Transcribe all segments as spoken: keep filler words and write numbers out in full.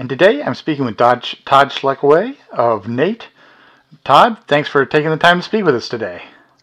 And today I'm speaking with Todd, Todd Schleckaway of Nate. Todd, thanks for taking the time to speak with us today.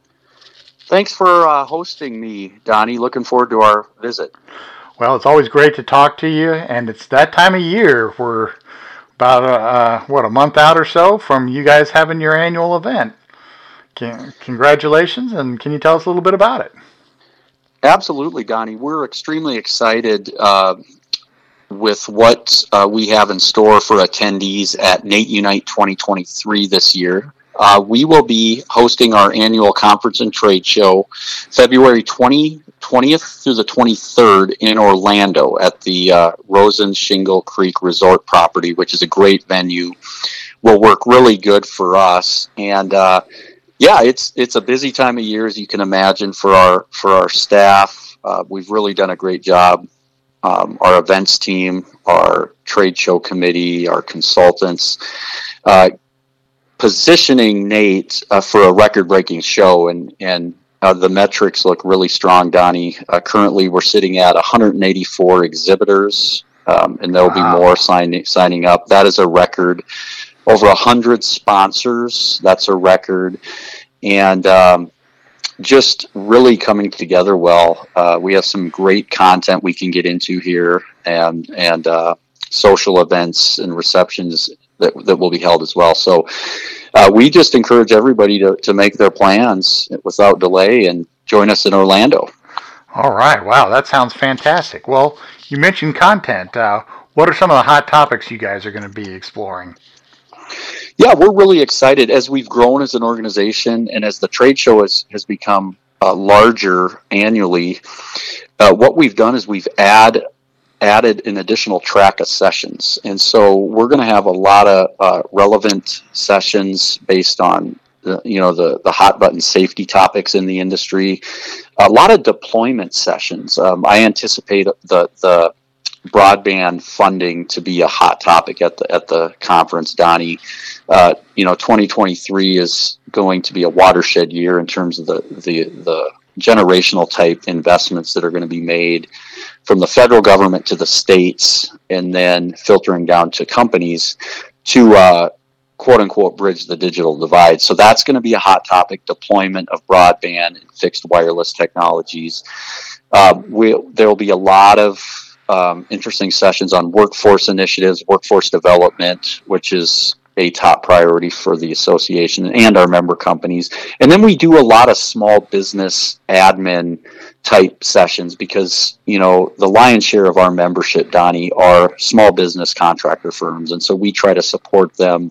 Thanks for uh, hosting me, Donnie. Looking forward to our visit. Well, it's always great to talk to you, and it's that time of year. We're about, uh, what, a month out or so from you guys having your annual event. Can, congratulations, and can you tell us a little bit about it? Absolutely, Donnie. We're extremely excited uh, with what uh, we have in store for attendees at Nate Unite twenty twenty-three this year. Uh, we will be hosting our annual conference and trade show February twentieth through the twenty-third in Orlando at the uh, Rosen Shingle Creek Resort property, which is a great venue. Will work really good for us. And uh, yeah, it's it's a busy time of year, as you can imagine, for our for our staff. Uh, we've really done a great job. Um, our events team, our trade show committee, our consultants, uh, positioning Nate uh, for a record-breaking show, and and uh, the metrics look really strong, Donnie. Uh, currently, we're sitting at one hundred eighty-four exhibitors, um, and there will wow. be more signing signing up. That is a record. Over one hundred sponsors. That's a record, and um, just really coming together well. Uh, we have some great content we can get into here, and and uh, social events and receptions that that will be held as well. So uh, we just encourage everybody to, to make their plans without delay and join us in Orlando. All right. Wow, that sounds fantastic. Well, you mentioned content. Uh, what are some of the hot topics you guys are going to be exploring? Yeah, we're really excited as we've grown as an organization, and as the trade show has, has become uh, larger annually. Uh, what we've done is we've add, added an additional track of sessions. And so we're going to have a lot of uh, relevant sessions based on the, you know, the, the hot button safety topics in the industry. A lot of deployment sessions. Um, I anticipate the the broadband funding to be a hot topic at the at the conference, Donnie. Uh, you know, twenty twenty-three is going to be a watershed year in terms of the the the generational type investments that are going to be made from the federal government to the states, and then filtering down to companies to uh, quote unquote bridge the digital divide. So that's going to be a hot topic: deployment of broadband and fixed wireless technologies. Uh, we, there will be a lot of Um, interesting sessions on workforce initiatives, workforce development, which is a top priority for the association and our member companies. And then we do a lot of small business admin type sessions because, you know, the lion's share of our membership, Donnie, are small business contractor firms. And so we try to support them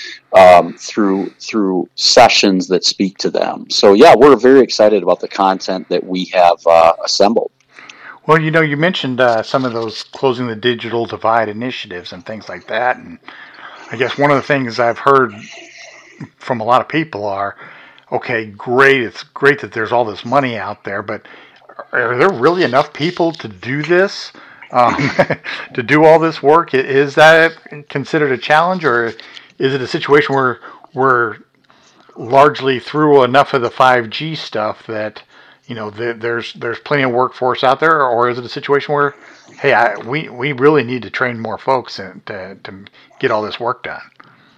um, through through sessions that speak to them. So, yeah, we're very excited about the content that we have uh, assembled. Well, you know, you mentioned uh, some of those closing the digital divide initiatives and things like that. And I guess one of the things I've heard from a lot of people are, okay, great, it's great that there's all this money out there, but are there really enough people to do this, um, to do all this work? Is that considered a challenge, or is it a situation where we're largely through enough of the five G stuff that, you know, the, there's there's plenty of workforce out there, or is it a situation where, hey, I, we we really need to train more folks and to to get all this work done?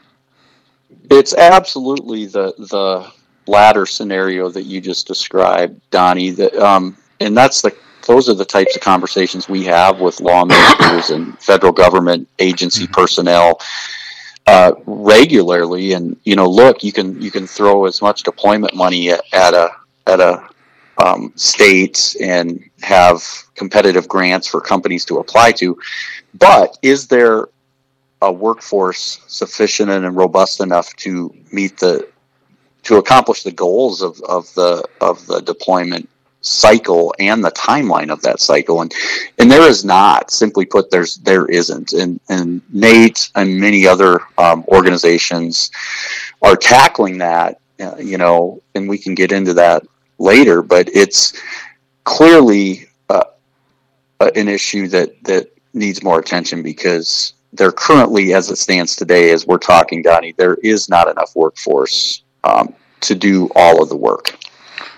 It's absolutely the the latter scenario that you just described, Donnie. That um, and that's the those are the types of conversations we have with lawmakers and federal government agency mm-hmm. personnel uh, regularly. And you know, look, you can you can throw as much deployment money at, at a at a Um, states and have competitive grants for companies to apply to. But is there a workforce sufficient and robust enough to meet the, to accomplish the goals of, of the, of the deployment cycle and the timeline of that cycle? And, and there is not. Simply put, there's, there isn't. And, and Nate and many other um, organizations are tackling that, uh, you know, and we can get into that later, but it's clearly uh, an issue that, that needs more attention because there currently, as it stands today, as we're talking, Donnie, there is not enough workforce um, to do all of the work.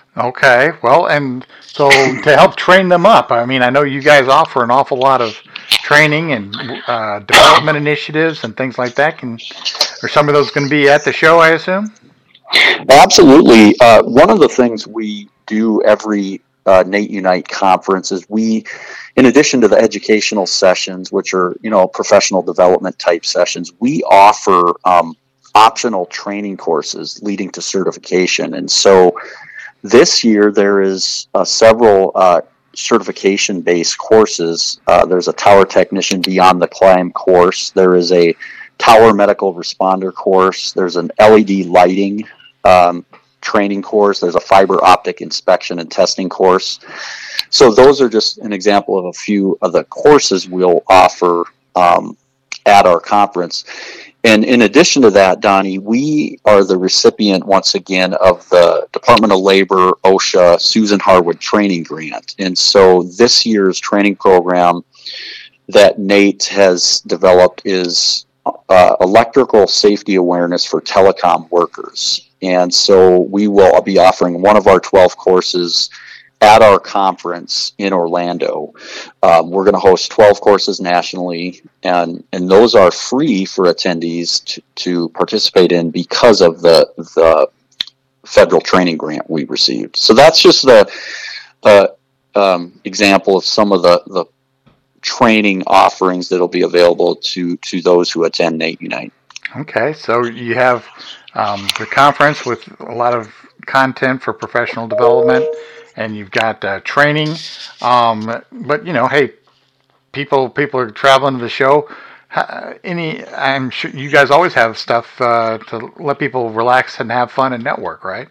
Okay, well, and so to help train them up, I mean, I know you guys offer an awful lot of training and uh, development initiatives and things like that? Can are some of those going to be at the show, I assume? Absolutely. Uh, one of the things we do every uh, NATE Unite conference is we, in addition to the educational sessions, which are, you know, professional development type sessions, we offer um, optional training courses leading to certification. And so this year there is uh, several uh, certification-based courses. Uh, there's a tower technician beyond the climb course. There is a tower medical responder course. There's an L E D lighting um, training course. There's a fiber optic inspection and testing course. So those are just an example of a few of the courses we'll offer um, at our conference. And in addition to that, Donnie, we are the recipient once again of the Department of Labor OSHA Susan Harwood training grant. And so this year's training program that NATE has developed is uh, electrical safety awareness for telecom workers. And so we will be offering one of our twelve courses at our conference in Orlando. Um, we're going to host twelve courses nationally, and, and those are free for attendees to, to participate in because of the, the federal training grant we received. So that's just the uh, um, example of some of the, the training offerings that will be available to, to those who attend NATE Unite. Okay, so you have um, the conference with a lot of content for professional development, and you've got uh, training. Um, but you know, hey, people people are traveling to the show. Uh, any, I'm sure you guys always have stuff uh, to let people relax and have fun and network, right?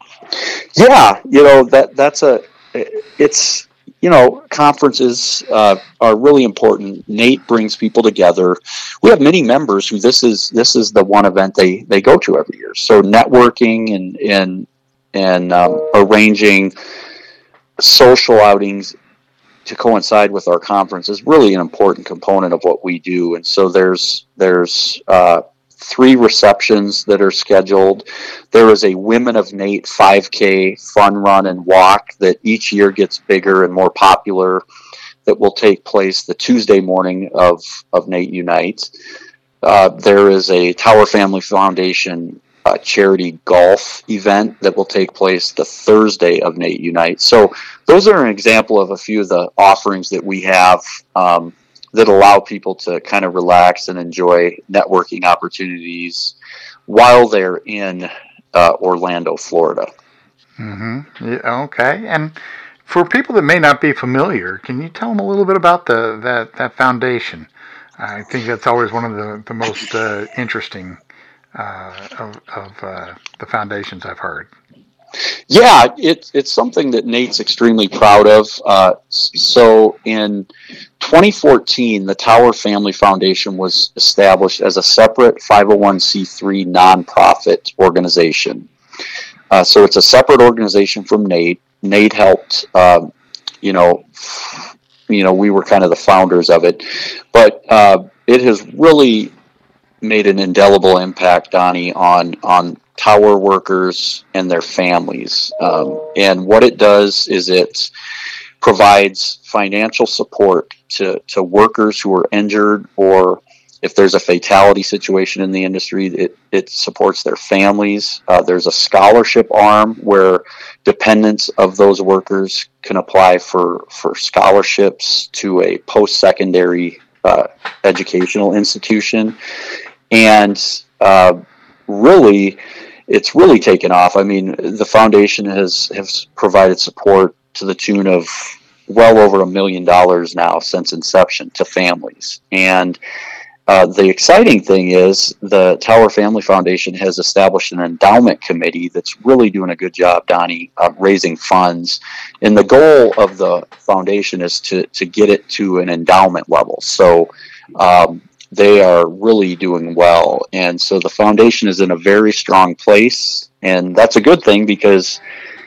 Yeah, you know that that's a it's you know conferences uh, are really important. NATE brings people together. We have many members who this is this is the one event they they go to every year. So networking and and and um, arranging social outings to coincide with our conference is really an important component of what we do. And so there's there's uh, three receptions that are scheduled. There is a Women of NATE five K fun run and walk that each year gets bigger and more popular, that will take place the Tuesday morning of, of NATE Unite. Uh, there is a Tower Family Foundation uh, charity golf event that will take place the Thursday of NATE Unite. So those are an example of a few of the offerings that we have um, that allow people to kind of relax and enjoy networking opportunities while they're in uh, Orlando, Florida. Mm-hmm. Yeah, okay. And for people that may not be familiar, can you tell them a little bit about the that, that foundation? I think that's always one of the, the most uh, interesting uh, of, of uh, the foundations I've heard. Yeah, it, it's something that NATE's extremely proud of. Uh, so in twenty fourteen, the Tower Family Foundation was established as a separate five oh one c three nonprofit organization. Uh, so it's a separate organization from NATE. NATE helped, um, you know, you know, we were kind of the founders of it, but uh, it has really made an indelible impact, Donnie, on on tower workers and their families. Um, and what it does is it provides financial support to, to workers who are injured, or if there's a fatality situation in the industry, it, it supports their families. Uh, there's a scholarship arm where dependents of those workers can apply for, for scholarships to a post-secondary uh, educational institution. And uh, really, it's really taken off. I mean, the foundation has, has provided support to the tune of well over a million dollars now since inception to families. And uh, the exciting thing is the Tower Family Foundation has established an endowment committee that's really doing a good job, Donnie, uh, raising funds. And the goal of the foundation is to, to get it to an endowment level. So um, they are really doing well. And so the foundation is in a very strong place. And that's a good thing because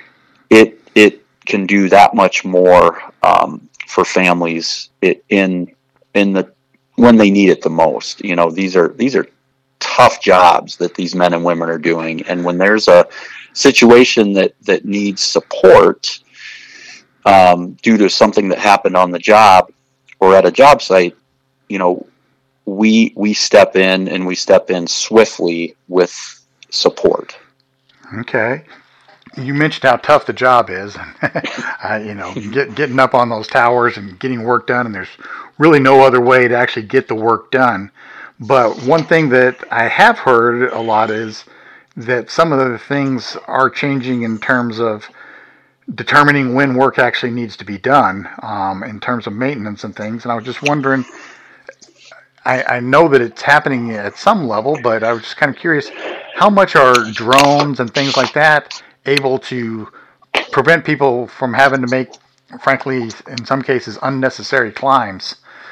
it it can do that much more um, for families it, in in the when they need it the most. You know, these are these are tough jobs that these men and women are doing. And when there's a situation that, that needs support um, due to something that happened on the job or at a job site, you know, we we step in and we step in swiftly with support. Okay. You mentioned how tough the job is. uh, you know, get, getting up on those towers and getting work done, and there's really no other way to actually get the work done. But one thing that I have heard a lot is that some of the things are changing in terms of determining when work actually needs to be done, um, in terms of maintenance and things. And I was just wondering, I, I know that it's happening at some level, but I was just kind of curious, how much are drones and things like that able to prevent people from having to make, frankly, in some cases, unnecessary climbs?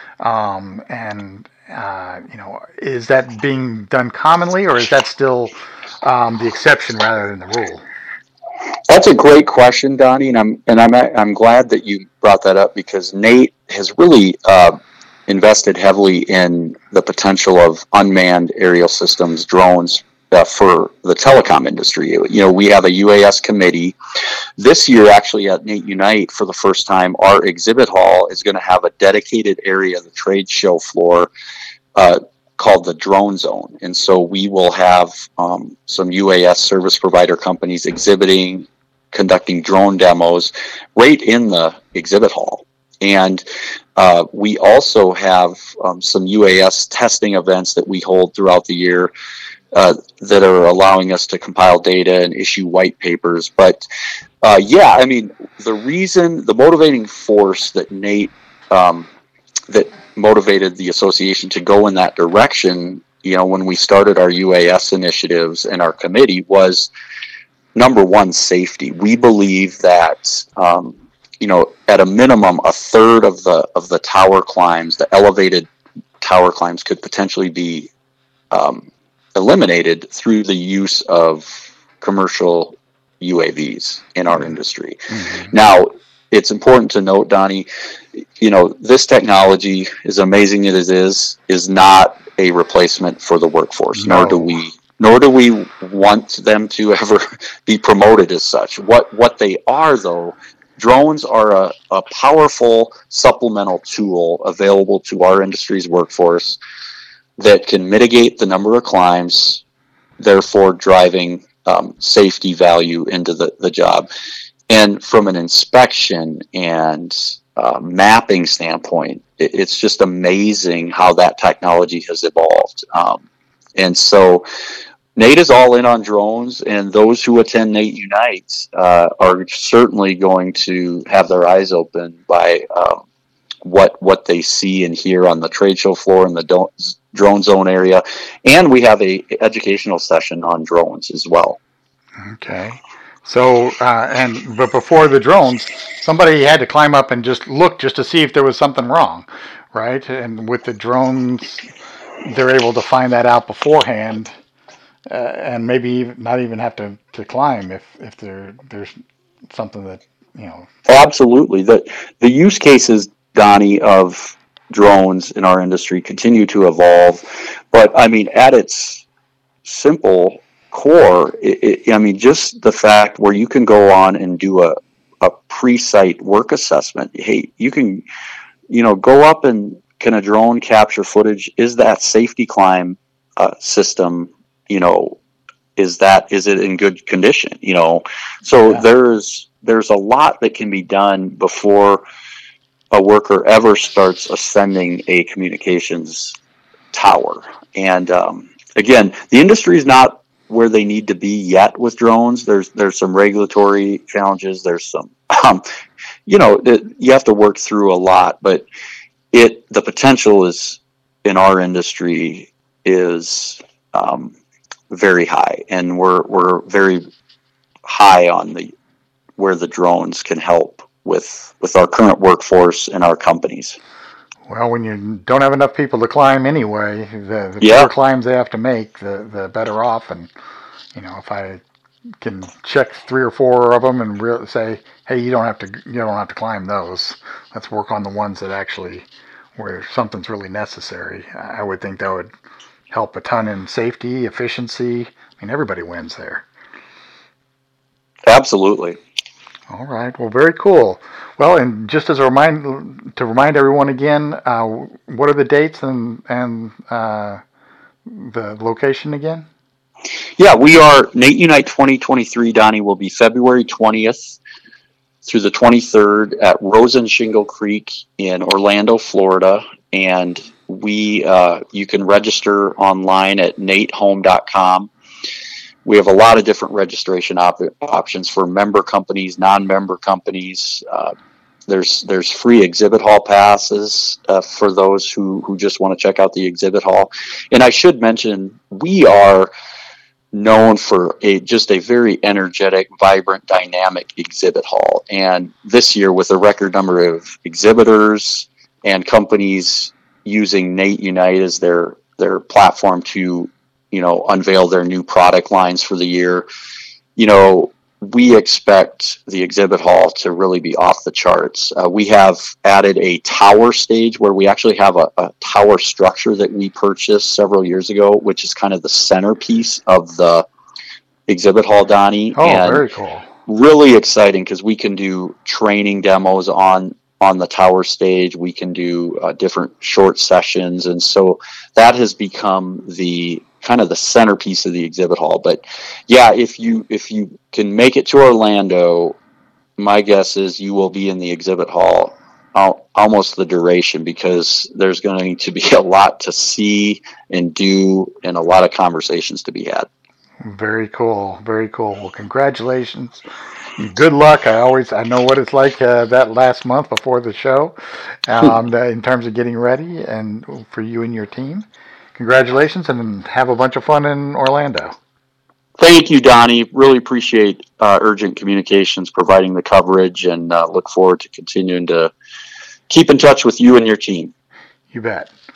Um, and uh, you know, is that being done commonly, or is that still um, the exception rather than the rule? That's a great question, Donnie, and I'm and I'm I'm glad that you brought that up, because Nate has really uh, invested heavily in the potential of unmanned aerial systems, drones, uh, for the telecom industry. You know, we have a U A S committee. This year, actually, at Nate Unite, for the first time, our exhibit hall is going to have a dedicated area, the trade show floor, uh, called the Drone Zone. And so we will have um, some U A S service provider companies exhibiting, conducting drone demos right in the exhibit hall. And uh, we also have um, some U A S testing events that we hold throughout the year uh, that are allowing us to compile data and issue white papers. But uh, yeah, I mean, the reason, the motivating force that Nate, um, that motivated the association to go in that direction, you know, when we started our U A S initiatives and our committee, was number one, safety. We believe that, um, you know, at a minimum, a third of the of the tower climbs, the elevated tower climbs, could potentially be um, eliminated through the use of commercial U A Vs in our industry. Mm-hmm. Now, it's important to note, Donnie, you know, this technology, as amazing as it is, is not a replacement for the workforce, no. nor do we nor do we want them to ever be promoted as such. What what they are, though, drones are a, a powerful supplemental tool available to our industry's workforce that can mitigate the number of climbs, therefore driving um, safety value into the, the job. And from an inspection and uh, mapping standpoint, it, it's just amazing how that technology has evolved. Um, and so Nate is all in on drones, and those who attend Nate Unite uh, are certainly going to have their eyes open by um, what what they see and hear on the trade show floor in the do- drone zone area. And we have a educational session on drones as well. Okay. So, uh, and but before the drones, somebody had to climb up and just look just to see if there was something wrong, right? And with the drones, they're able to find that out beforehand, uh, and maybe not even have to, to climb if if there there's something that, you know. Absolutely. The the use cases, Donnie, of drones in our industry continue to evolve, but I mean, at its simple core, it, it, I mean, just the fact where you can go on and do a, a pre-site work assessment. Hey, you can, you know, go up and can a drone capture footage? Is that safety climb uh, system, you know, is that, is it in good condition? You know, so yeah. there's, there's a lot that can be done before a worker ever starts ascending a communications tower. And um, again, the industry is not where they need to be yet with drones. There's there's some regulatory challenges. There's some, um, you know, it, you have to work through a lot. But it the potential is in our industry is um, very high, and we're we're very high on the where the drones can help with with our current workforce and our companies. Well, when you don't have enough people to climb anyway, the, the yeah. fewer climbs they have to make, the the better off. And you know, if I can check three or four of them and re- say, hey, you don't have to you don't have to climb those. Let's work on the ones that actually where something's really necessary. I would think that would help a ton in safety, efficiency. I mean, everybody wins there. Absolutely. All right. Well, very cool. Well, and just as a remind to remind everyone again, uh, what are the dates and and uh, the location again? Yeah, we are Nate Unite twenty twenty-three, Donnie, will be February twentieth through the twenty-third at Rosen Shingle Creek in Orlando, Florida. And we uh, you can register online at nate home dot com. We have a lot of different registration op- options for member companies, non-member companies. Uh, there's there's free exhibit hall passes uh, for those who, who just want to check out the exhibit hall. And I should mention, we are known for a just a very energetic, vibrant, dynamic exhibit hall. And this year, with a record number of exhibitors and companies using Nate Unite as their their platform to, you know, unveil their new product lines for the year, you know, we expect the exhibit hall to really be off the charts. Uh, we have added a tower stage where we actually have a, a tower structure that we purchased several years ago, which is kind of the centerpiece of the exhibit hall, Donnie. Oh, And very cool. really exciting because we can do training demos on on the tower stage. We can do uh, different short sessions, and so that has become the kind of the centerpiece of the exhibit hall. But yeah, if you if you can make it to Orlando, my guess is you will be in the exhibit hall al- almost the duration, because there's going to be a lot to see and do and a lot of conversations to be had. Very cool. Very cool. Well, congratulations. Good luck. I always I know what it's like uh, that last month before the show, um, in terms of getting ready, and for you and your team. Congratulations, and have a bunch of fun in Orlando. Thank you, Donnie. Really appreciate uh, Urgent Communications providing the coverage, and uh, look forward to continuing to keep in touch with you and your team. You bet.